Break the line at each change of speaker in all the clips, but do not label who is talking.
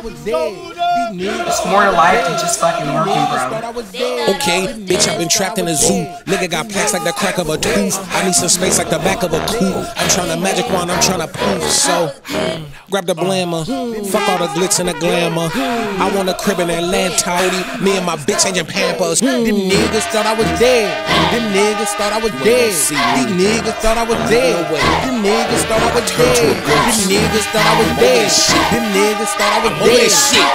It's more to life than just fucking working, bro.
Okay, bitch, I've been trapped in a zoo. Nigga got plaques like the crack of a tooth. I need some space like the back of a coupe. I'm tryna magic wand, I'm tryna poof. So, grab the blammer. Fuck all the glitz and the glamour. I want a crib in Atlanta. Me and my bitch changing Pampers. Them niggas thought I was dead. Them niggas thought I was dead. These niggas thought I was dead. Them niggas thought I was dead. Them niggas thought I was dead. Them niggas thought I was dead.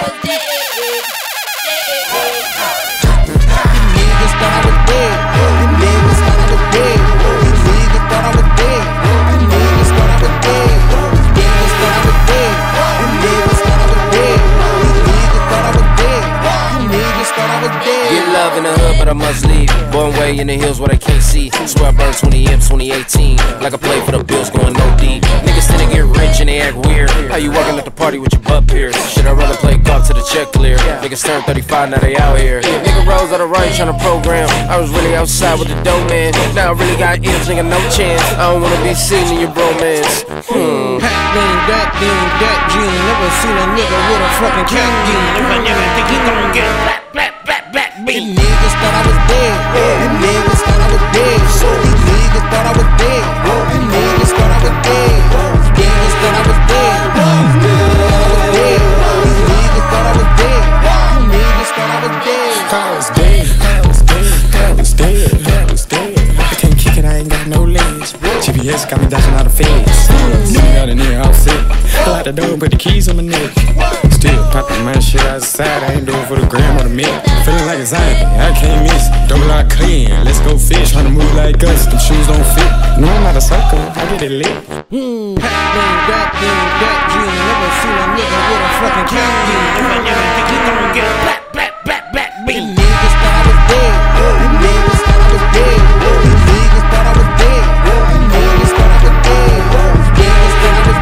Get love in the hood, but I must leave. Born way in the hills where they can't see. Swear I burned 20 M's 2018. Like I played for the Bills going OD. Niggas tend to get rich and they act weird. How you walking at the party with your butt pierced? Should I rather play golf to the check clear? Niggas turned 35, now they out here. Nigga rose out of right trying to program. I was really outside with the dope man. Now I really got M's, nigga, no chance. I don't wanna be seen in your bromance.
That gene. Never seen a nigga with a fucking cat gene. If I never think he gon' get black beat. Them niggas thought I was dead. Them niggas thought I was dead. These niggas thought I was dead. Them niggas thought I was dead. These niggas thought I was dead. These niggas thought I was dead. These niggas thought I was dead.
I was dead. I was dead. I was dead. I was dead. I can't kick it, I ain't got no legs. GPS got me dodging out of feds. Sitting out in there, all set. Pull out the door, put the keys on my neck. Still popping my shit outside. I ain't doing for the gram or the milk. Feeling like anxiety, I can't miss. Double lock clean, let's go fish. Tryna move like Gus, them shoes don't fit. No, I'm not a sucker, I get it lit.
That gene. Never seen a nigga with a fucking cat gene. If I never think he gon' get black beat. Them niggas thought I was dead. Them niggas thought I was dead. These niggas thought I was dead. Them niggas thought I was dead. These niggas thought I was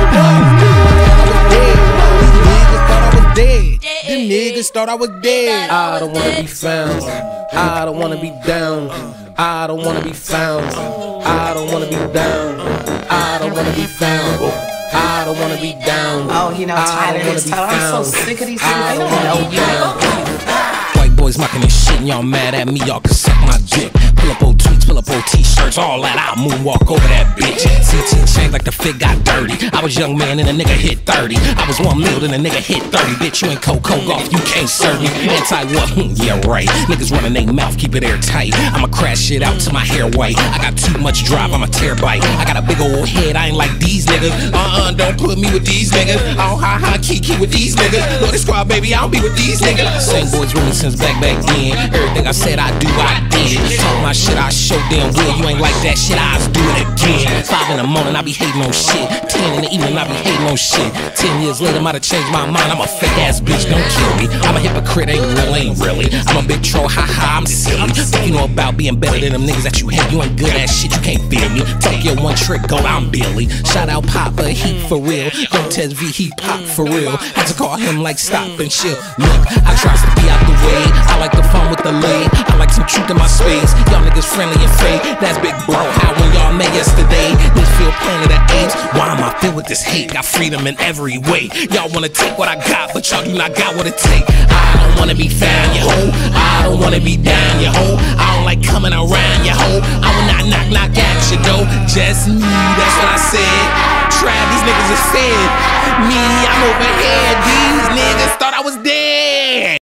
dead. Them niggas thought I was dead. I don't wanna be found. I don't wanna be down. I don't wanna be found. I don't wanna be down. I don't wanna be found. I don't wanna be down.
Oh, you know, Tyler is Tyler. I'm so sick of these things. I don't know you.
White boys mocking this shit and y'all mad at me, y'all can suck my dick. Pull up old tweets, pull up old t-shirts, all that, I'll moonwalk over that bitch. CT changed like the fit got dirty. I was young man and a nigga hit 30. I was 1 mil and a nigga hit 30. Bitch, you ain't Coco golf, you can't serve me. Anti-what? Yeah, right. Niggas running they mouth, keep it airtight. I'ma crash shit out till my hair white. I got too much drive, I'm a terabyte. I got a big old head, I ain't like these niggas. Don't put me with these niggas. I don't ha kiki with these niggas. Know this squad, baby, I don't be with these niggas. Same boys with me since back then. Everything I said I do, I did. Talk my shit, I show damn well. You ain't like that shit, I just do it again. 5 in the morning, I be hating on shit. 10 in the evening, I be hating on shit. 10 years later, might have changed my mind. I'm a fake ass bitch, don't kill me. I'm a hypocrite, ain't really. I'm a big troll, I'm silly. What you know about being better than them niggas that you hate? You ain't good at shit, you can't feel me. Tokyo one trick, go, I'm Billy. Shout out Papa, he for real. Cortez V, he pop for real. Had to call him like stop and chill. Look, I tries to be out the way. I like the fun with the lay. I like some truth in my space. Y'all niggas friendly and fake. That's big bro. How when y'all met yesterday? This feel planet of apes. Why am I filled with this hate? Got freedom in every way. Y'all wanna take what I got, but y'all do not got what it take. I don't wanna be found, you hoe. I don't wanna be down, you hoe. I don't like coming around, you hoe. I will not knock at you, though. Just me, that's what I said. Trap, these niggas are fed. Me, I'm over here. These niggas thought I was dead.